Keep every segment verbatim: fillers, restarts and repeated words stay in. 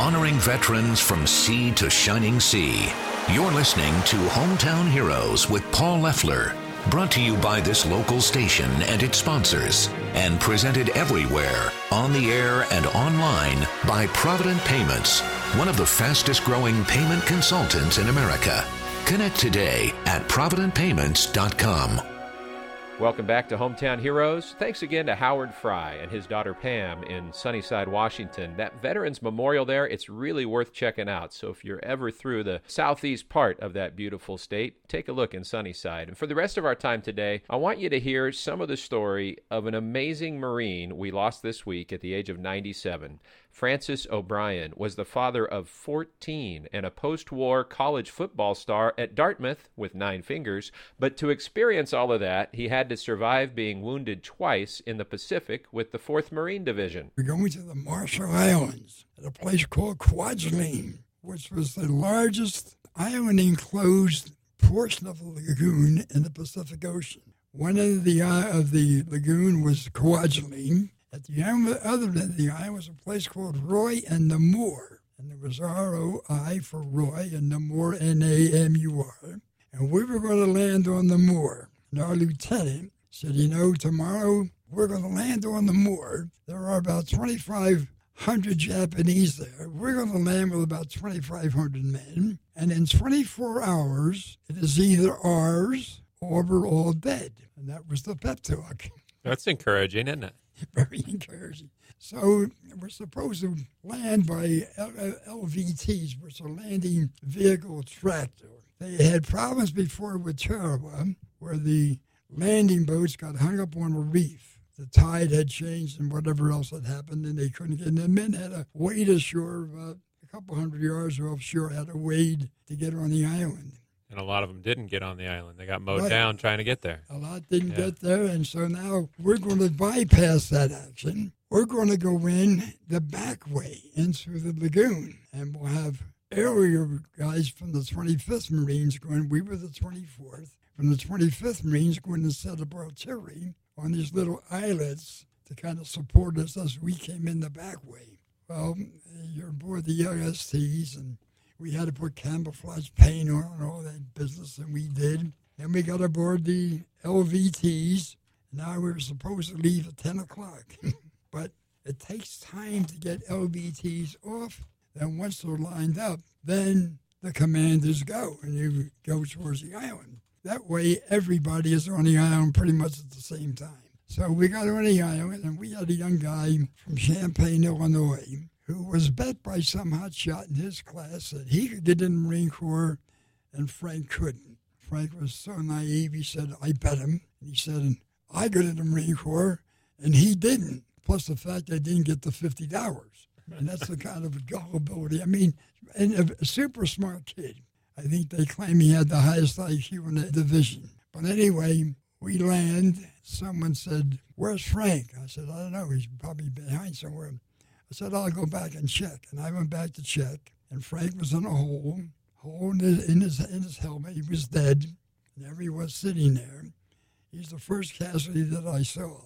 honoring veterans from sea to shining sea. You're listening to Hometown Heroes with Paul Leffler, brought to you by this local station and its sponsors, and presented everywhere, on the air and online, by Provident Payments, one of the fastest growing payment consultants in America. Connect today at provident payments dot com. Welcome back to Hometown Heroes. Thanks again to Howard Fry and his daughter Pam in Sunnyside, Washington. That Veterans Memorial there, it's really worth checking out. So if you're ever through the southeast part of that beautiful state, take a look in Sunnyside. And for the rest of our time today, I want you to hear some of the story of an amazing Marine we lost this week at the age of ninety-seven. Francis O'Brien was the father of fourteen and a post-war college football star at Dartmouth with nine fingers. But to experience all of that, he had to survive being wounded twice in the Pacific with the fourth Marine Division. We're going to the Marshall Islands at a place called Kwajalein, which was the largest island-enclosed portion of the lagoon in the Pacific Ocean. One end of the, uh, of the lagoon was Kwajalein. At the other end of the island was a place called Roy and Namur. And there was R O I for Roy and Namur, N A M U R. And we were going to land on Namur. And our lieutenant said, you know, tomorrow we're going to land on Namur. There are about twenty-five hundred Japanese there. We're going to land with about twenty-five hundred men. And in twenty-four hours, it is either ours or we're all dead. And that was the pep talk. That's encouraging, isn't it? Very encouraging. So we're supposed to land by L V Ts, which are landing vehicle tractor. They had problems before with Tarawa, where the landing boats got hung up on a reef. The tide had changed and whatever else had happened, and they couldn't get in. The men had to wade ashore about a couple hundred yards offshore, had to wade to get on the island. And a lot of them didn't get on the island. They got mowed right. down trying to get there. A lot didn't yeah. get there, and so now we're going to bypass that action. We're going to go in the back way into the lagoon, and we'll have area guys from the twenty-fifth Marines going. We were the twenty-fourth. From the twenty-fifth Marines going to set up artillery on these little islets to kind of support us as we came in the back way. Well, you're aboard the L S Ts, and we had to put camouflage paint on and all that business, and we did. Then we got aboard the L V Ts. Now we were supposed to leave at ten o'clock. But it takes time to get L V Ts off. Then once they're lined up, then the commanders go, and you go towards the island. That way, everybody is on the island pretty much at the same time. So we got on the island, and we had a young guy from Champaign, Illinois, who was bet by some hotshot in his class that he could get in the Marine Corps and Frank couldn't. Frank was so naive, he said, I bet him. And he said, I got in the Marine Corps, and he didn't. Plus the fact I didn't get the fifty dollars. And that's the kind of gullibility. I mean, and a super smart kid. I think they claim he had the highest I Q in the division. But anyway, we land. Someone said, where's Frank? I said, I don't know. He's probably behind somewhere. I said, I'll go back and check. And I went back to check. And Frank was in a hole, hole in his, in his, in his helmet. He was dead. And there he was sitting there. He's the first casualty that I saw.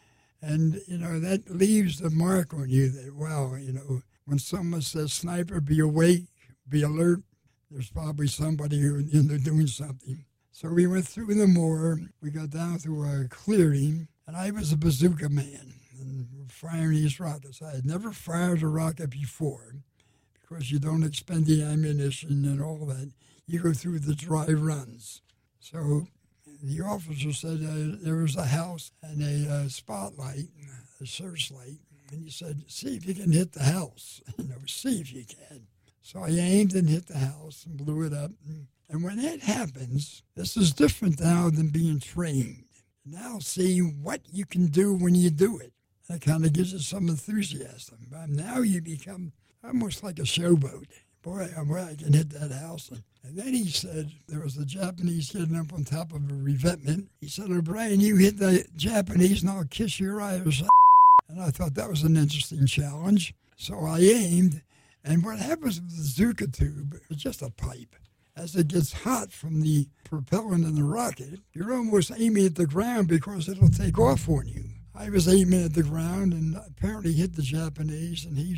And, you know, that leaves the mark on you that, wow, you know, when someone says, sniper, be awake, be alert, there's probably somebody who, you know, doing something. So we went through the moor. We got down to a clearing, and I was a bazooka man. And we're firing these rockets. I had never fired a rocket before because you don't expend the ammunition and all that. You go through the dry runs. So the officer said uh, there was a house and a uh, spotlight, a searchlight, and he said, see if you can hit the house. You know, see if you can. So I aimed and hit the house and blew it up. And when that happens, this is different now than being trained. Now see what you can do when you do it. That kind of gives you some enthusiasm. But now you become almost like a showboat. Boy, boy, I can hit that house. And then he said, there was a Japanese kid up on top of a revetment. He said, O'Brien, you hit the Japanese and I'll kiss your Irish. And I thought that was an interesting challenge. So I aimed. And what happens with the Zuka tube is just a pipe. As it gets hot from the propellant in the rocket, you're almost aiming at the ground because it'll take off on you. I was aiming at the ground and apparently hit the Japanese, and he's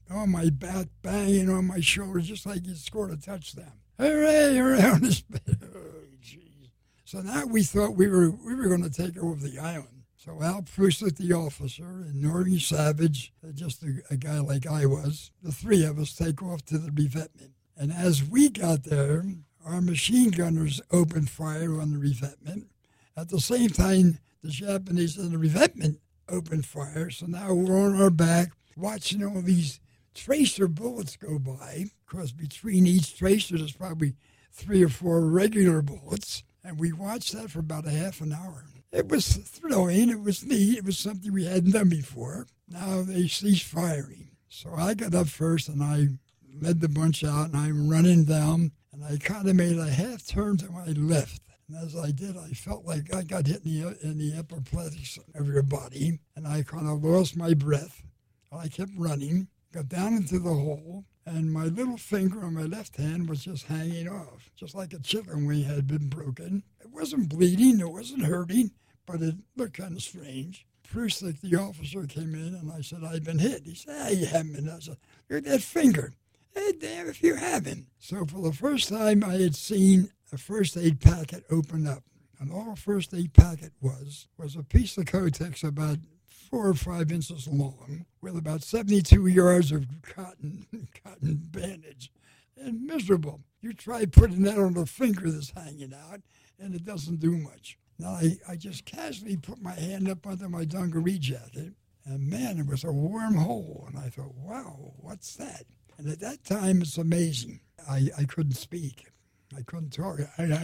on my back, banging on my shoulder, just like he scored a touchdown. Hooray, around his bed. Oh, geez. So now we thought we were we were going to take over the island. So Al Prusik, the officer, and Norby Savage, just a, a guy like I was, the three of us take off to the revetment. And as we got there, our machine gunners opened fire on the revetment. At the same time, the Japanese in the revetment opened fire. So now we're on our back, watching all these tracer bullets go by. Because between each tracer, there's probably three or four regular bullets. And we watched that for about a half an hour. It was thrilling. It was neat. It was something we hadn't done before. Now they ceased firing. So I got up first, and I led the bunch out, and I'm running down, and I kind of made a half turn to my left. And as I did, I felt like I got hit in the, in the upper plexus of your body, and I kind of lost my breath. I kept running, got down into the hole, and my little finger on my left hand was just hanging off, just like a chicken wing had been broken. It wasn't bleeding, it wasn't hurting, but it looked kind of strange. Prusik, the officer, came in, and I said, I've been hit. He said, ah, you haven't been. I said, look at that finger. Hey, damn if you haven't. So for the first time, I had seen a first aid packet open up. And all a first aid packet was, was a piece of Kotex about four or five inches long with about seventy-two yards of cotton cotton bandage. And miserable. You try putting that on a finger that's hanging out, and it doesn't do much. Now, I, I just casually put my hand up under my dungaree jacket, and man, it was a warm hole. And I thought, wow, what's that? And at that time, it's amazing. I, I couldn't speak. I couldn't talk.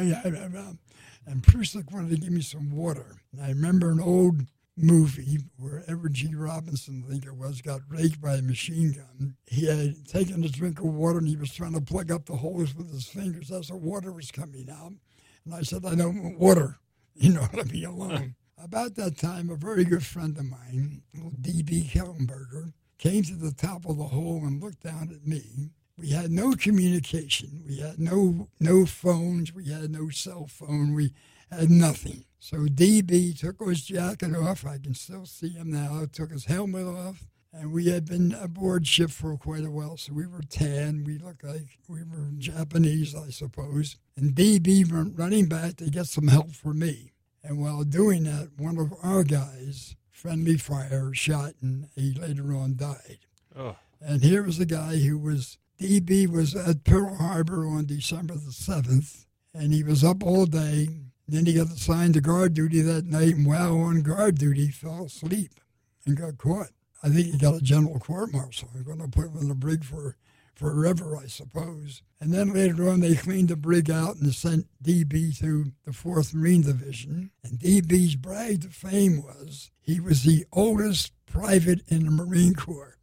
And Prusik wanted to give me some water. And I remember an old movie where Edward G. Robinson, I think it was, got raked by a machine gun. He had taken a drink of water, and he was trying to plug up the holes with his fingers as the water was coming out. And I said, I don't want water. You know, let me alone. About that time, a very good friend of mine, D B Kellenberger, came to the top of the hole and looked down at me. We had no communication. We had no no phones. We had no cell phone. We had nothing. So D B took his jacket off. I can still see him now. Took his helmet off. And we had been aboard ship for quite a while, so we were tan. We looked like we were Japanese, I suppose. And D B went running back to get some help for me. And while doing that, one of our guys, friendly fire, shot, and he later on died. Oh. And here was a guy who was, D B was at Pearl Harbor on December the seventh, and he was up all day. Then he got assigned to guard duty that night, and while on guard duty, fell asleep and got caught. I think he got a general court-martial. They're going to put him in the brig for forever, I suppose. And then later on, they cleaned the brig out and sent D B to the fourth Marine Division. And D B's brag to fame was he was the oldest private in the Marine Corps,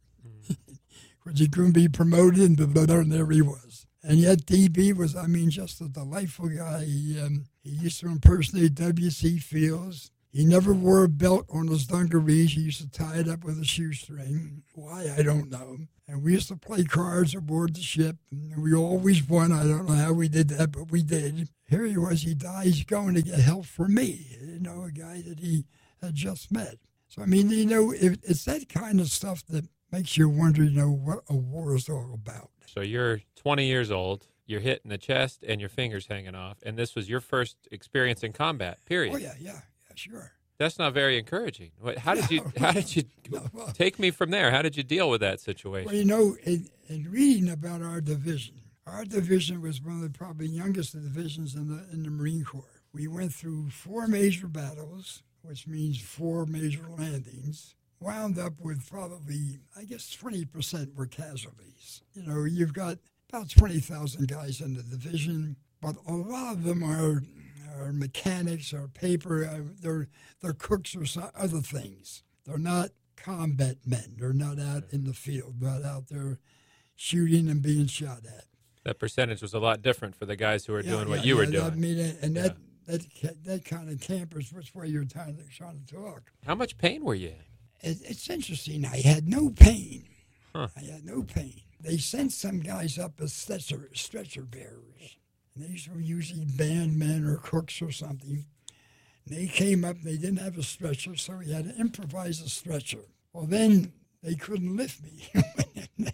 because he couldn't be promoted, and there he was. And yet D B was, I mean, just a delightful guy. He, um, he used to impersonate W C Fields. He never wore a belt on his dungarees. He used to tie it up with a shoestring. Why, I don't know. And we used to play cards aboard the ship, and we always won. I don't know how we did that, but we did. Here he was. He died. He's going to get help from me, you know, a guy that he had just met. So, I mean, you know, it, it's that kind of stuff that makes you wonder, you know, what a war is all about. So you're twenty years old. You're hit in the chest, and your finger's hanging off. And this was your first experience in combat, period. Oh, yeah, yeah. Sure. That's not very encouraging. What, how did you? No, how did you no, well, take me from there? How did you deal with that situation? Well, you know, in, in reading about our division, our division was one of the probably youngest divisions in the in the Marine Corps. We went through four major battles, which means four major landings. Wound up with probably, I guess, twenty percent were casualties. You know, you've got about twenty thousand guys in the division, but a lot of them are. Or mechanics or paper, uh, they're, they're cooks or some other things. They're not combat men. They're not out in the field, not out there shooting and being shot at. That percentage was a lot different for the guys who were yeah, doing yeah, what you yeah, were doing. I mean, and yeah. that, that that kind of campers, which way you're trying to, trying to talk. How much pain were you in? It, it's interesting. I had no pain. Huh. I had no pain. They sent some guys up as stretcher, stretcher bearers. And these were usually band men or cooks or something. And they came up, they didn't have a stretcher, so we had to improvise a stretcher. Well, then they couldn't lift me.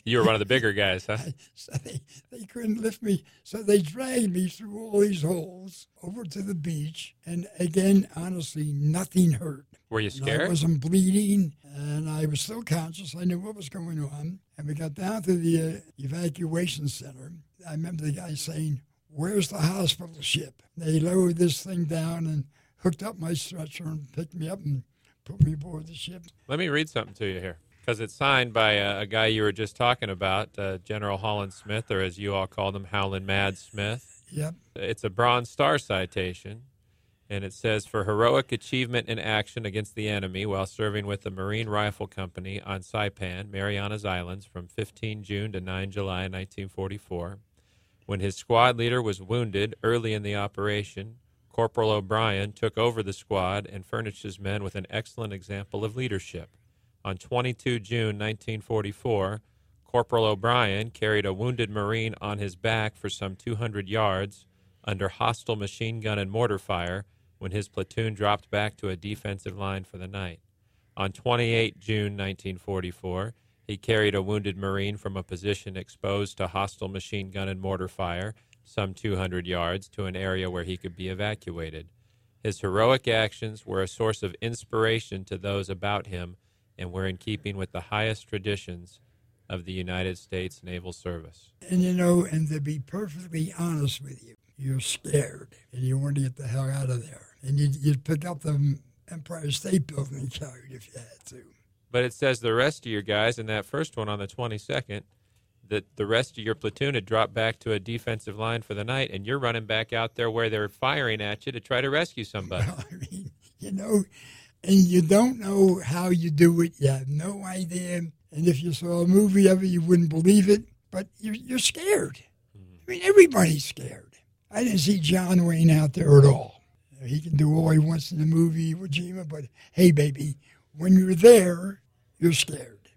You were one of the bigger guys, huh? I, so they, they couldn't lift me, so they dragged me through all these holes over to the beach. And again, honestly, nothing hurt. Were you And scared? I wasn't bleeding, and I was still conscious. I knew what was going on. And we got down to the uh, evacuation center. I remember the guy saying, "Where's the hospital ship?" They lowered this thing down and hooked up my stretcher and picked me up and put me aboard the ship. Let me read something to you here, because it's signed by a, a guy you were just talking about, uh, General Holland Smith, or as you all called him, Howlin' Mad Smith. Yep. It's a Bronze Star citation, and it says, "For heroic achievement in action against the enemy while serving with the Marine Rifle Company on Saipan, Marianas Islands, from fifteenth of June to ninth of July nineteen forty-four. When his squad leader was wounded early in the operation, Corporal O'Brien took over the squad and furnished his men with an excellent example of leadership. On the twenty-second of June nineteen forty-four, Corporal O'Brien carried a wounded Marine on his back for some two hundred yards under hostile machine gun and mortar fire when his platoon dropped back to a defensive line for the night. On the twenty-eighth of June nineteen forty-four, he carried a wounded Marine from a position exposed to hostile machine gun and mortar fire some two hundred yards to an area where he could be evacuated. His heroic actions were a source of inspiration to those about him and were in keeping with the highest traditions of the United States Naval Service." And, you know, and to be perfectly honest with you, you're scared, and you want to get the hell out of there. And you'd, you'd pick up the Empire State Building and carry it if you had to. But it says the rest of your guys in that first one on the twenty-second, that the rest of your platoon had dropped back to a defensive line for the night, and you're running back out there where they're firing at you to try to rescue somebody. Well, I mean, you know, and you don't know how you do it. You have no idea. And if you saw a movie of it, you wouldn't believe it. But you're, you're scared. I mean, everybody's scared. I didn't see John Wayne out there at all. He can do all he wants in the movie, Iwo Jima, but hey, baby, when you're there, you're scared.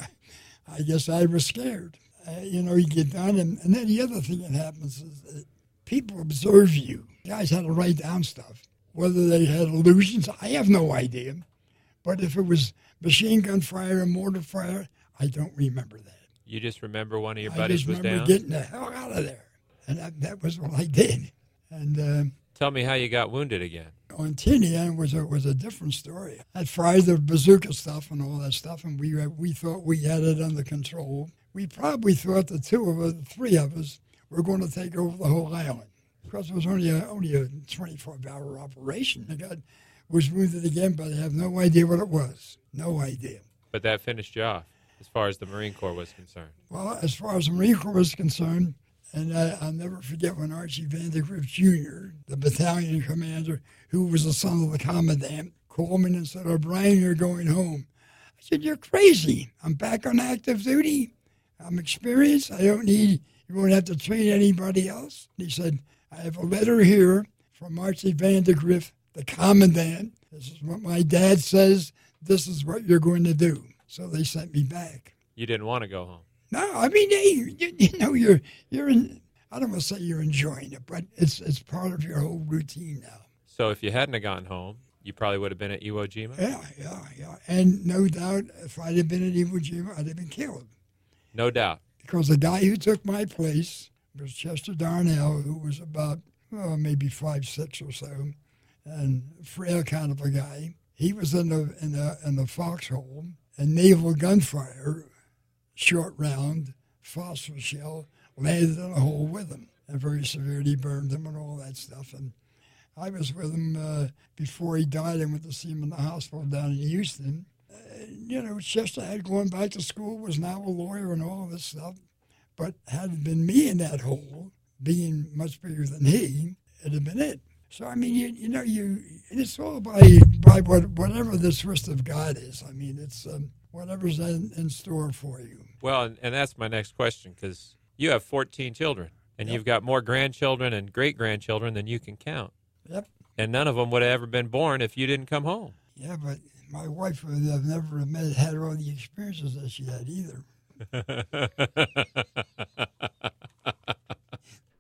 I guess I was scared. Uh, you know, you get done, and, and then the other thing that happens is that people observe you. Guys had to write down stuff. Whether they had illusions, I have no idea. But if it was machine gun fire and mortar fire, I don't remember that. You just remember one of your I buddies just was remember down? getting the hell out of there. And that, that was what I did. And uh, Tell me how you got wounded again. on Tinian was a, was a different story. I'd fired the bazooka stuff and all that stuff, and we we thought we had it under control. We probably thought the two of us, the three of us, were going to take over the whole island. Because it was only a, only a twenty-four hour operation. The guy was wounded again, but I have no idea what it was. No idea. But that finished you off as far as the Marine Corps was concerned. Well, as far as the Marine Corps was concerned, and I, I'll never forget when Archie Vandergrift Junior, the battalion commander, who was the son of the commandant, called me and said, "O'Brien, you're going home." I said, "You're crazy. I'm back on active duty. I'm experienced. I don't need, you won't have to train anybody else." And he said, "I have a letter here from Archie Vandergrift, the commandant. This is what my dad says. This is what you're going to do." So they sent me back. You didn't want to go home. No, I mean, hey, you, you know, you're you're in. I don't want to say you're enjoying it, but it's it's part of your whole routine now. So if you hadn't have gone home, you probably would have been at Iwo Jima? Yeah, yeah, yeah. And no doubt, if I'd have been at Iwo Jima, I'd have been killed. No doubt. Because the guy who took my place was Chester Darnell, who was about, well, maybe five, six or so, and frail kind of a guy. He was in the in the in the foxhole, and naval gunfire, short round, phosphor shell, landed in a hole with him and very severely burned him and all that stuff. And I was with him uh, before he died. I went to see him in the hospital down in Houston. Uh, you know, Chester had gone back to school, was now a lawyer and all this stuff. But had it been me in that hole, being much bigger than he, it'd have been it. So, I mean, you, you know, you it's all by by what, whatever this wrist of God is. I mean, it's um, whatever's in, in store for you. Well, and, and that's my next question, because you have fourteen children, and Yep. you've got more grandchildren and great-grandchildren than you can count. Yep. And none of them would have ever been born if you didn't come home. Yeah, but my wife would have never met, had all the experiences that she had either.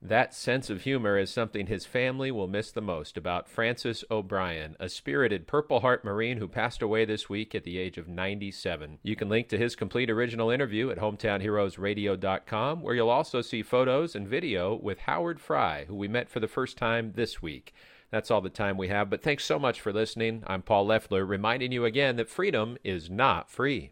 That sense of humor is something his family will miss the most about Francis O'Brien, a spirited Purple Heart Marine who passed away this week at the age of ninety-seven. You can link to his complete original interview at hometown heroes radio dot com, where you'll also see photos and video with Howard Fry, who we met for the first time this week. That's all the time we have, but thanks so much for listening. I'm Paul Leffler, reminding you again that freedom is not free.